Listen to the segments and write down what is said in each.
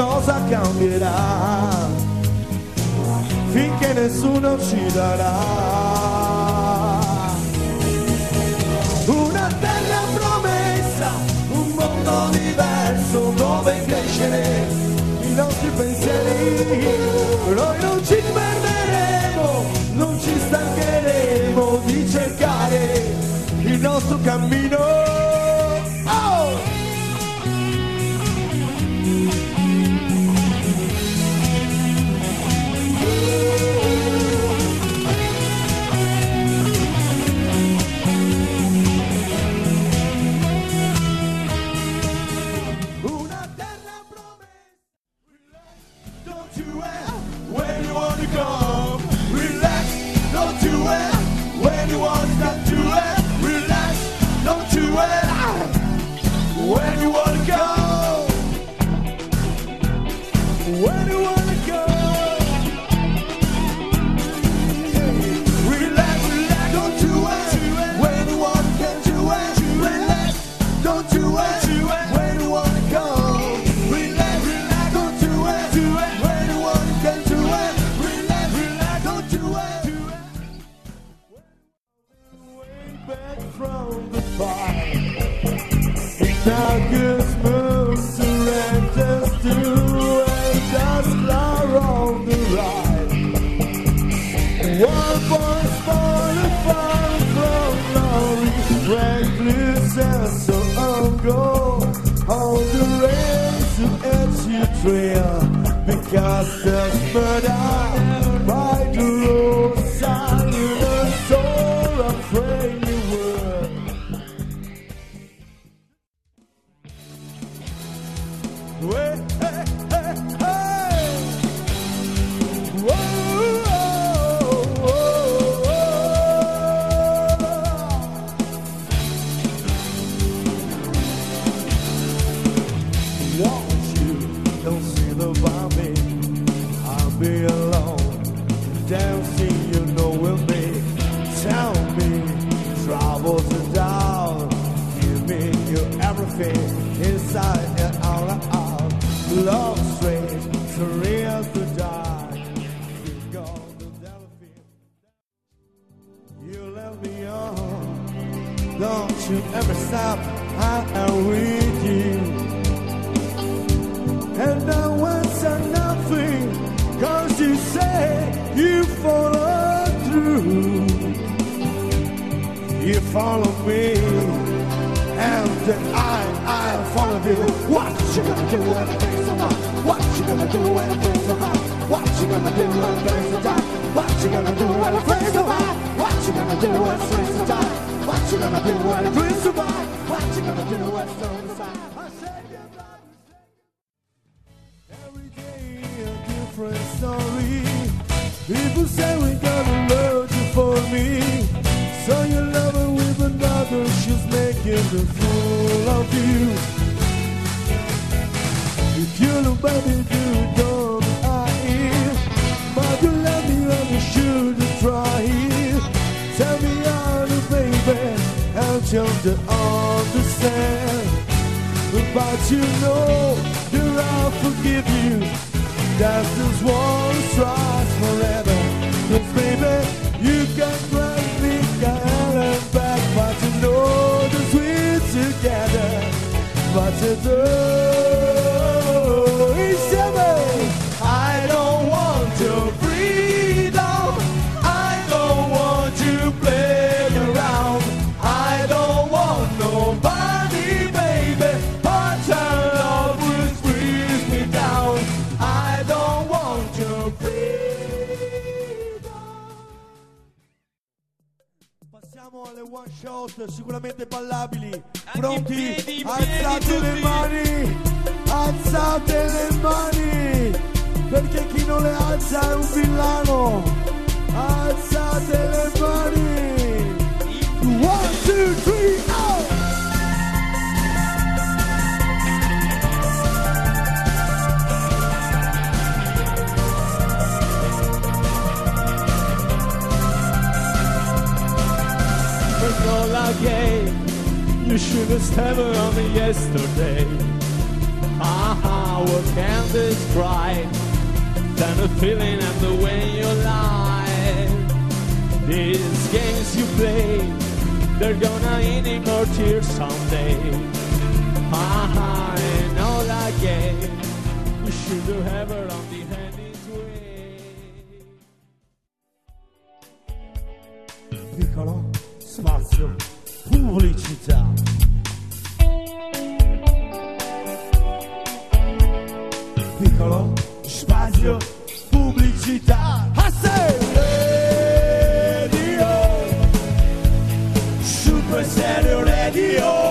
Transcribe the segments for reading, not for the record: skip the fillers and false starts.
cosa cambierà finché nessuno ci darà una terra promessa, un mondo diverso dove crescere i nostri pensieri. Noi non ci perderemo, non ci stancheremo di cercare il nostro cammino. Because there's murder by the roadside, and so afraid you were. Hey, hey, hey, hey. Whoa, whoa, whoa, whoa. Won't you don't see the vomit? Be alone, dancing, you know with me. Tell me, troubles and down. Give me your everything, inside and out. Love strange, surreal to die. You go to Delphine. You left me on. Don't you ever stop, I am with you. And I want nothing. 'Cause you say you follow through, you follow me, and I follow you. What you gonna do when it brings about? What you gonna do when it brings about? What you gonna do when it brings about? What you gonna do when it brings about? What you gonna do when it brings about? What you gonna do when it brings about? What you gonna do when it brings about? I said goodbye. Every day a different story. People say we got a road for me. So you love her with another, she's making a fool of you. If you look baby, do don't I? But you love me and you shouldn't try. Tell me how to baby, and just to understand. But you know that I'll forgive you. That's just one tries forever. 'Cause baby, you can drag me down and back. But you know that we're together. But you do. I don't want your freedom. I don't want you playing around. I don't want nobody, baby. But your love will squeeze me down. I don't want your freedom. Passiamo alle one shot, sicuramente ballabili. Pronti? Alzate le mani! Alzate le mani! Perché chi non le alza è un villano. Alzate le mani. 1, 2, 3, out. Enola Gay, you should have never on me yesterday. what can describe than the feeling and the way you lie. These games you play, they're gonna end more tears someday. And all again, we should have her on the hand this way. Piccolo spazio, pubblicità. Piccolo spazio, pubblicità. I say radio, Super Stereo Radio.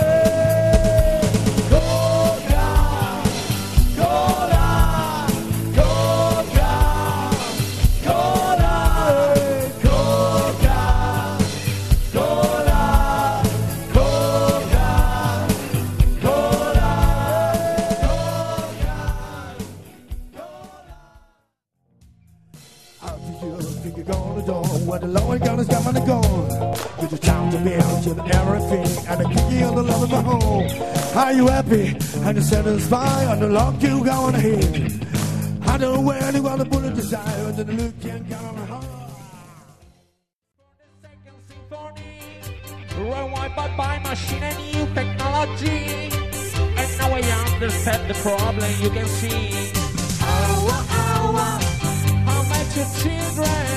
Where the Lord God is coming to go. With the time to build you everything and the key on the love of my home. Are you happy? And you satisfied? On the lock you go on ahead. I don't know where anyone to put a desire into the look can't come on my heart. For the second symphony, run wide by machine and new technology. And now I understand the problem you can see. How much your children